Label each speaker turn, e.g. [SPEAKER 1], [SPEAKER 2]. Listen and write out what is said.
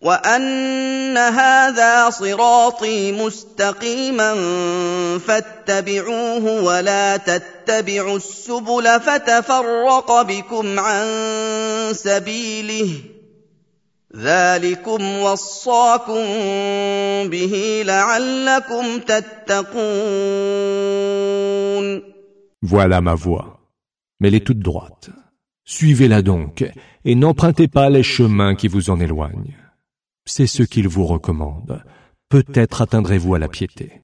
[SPEAKER 1] وأن هذا صراطي مستقيما فاتبعوه ولا تتبعوا السبل فتفرق بكم عن سبيله ذلكم وصاكم به لعلكم تتقون.
[SPEAKER 2] Voilà ma voie, mais elle est toute droite. Suivez-la donc, et n'empruntez pas les chemins qui vous en éloignent. C'est ce qu'il vous recommande. Peut-être atteindrez-vous à la piété.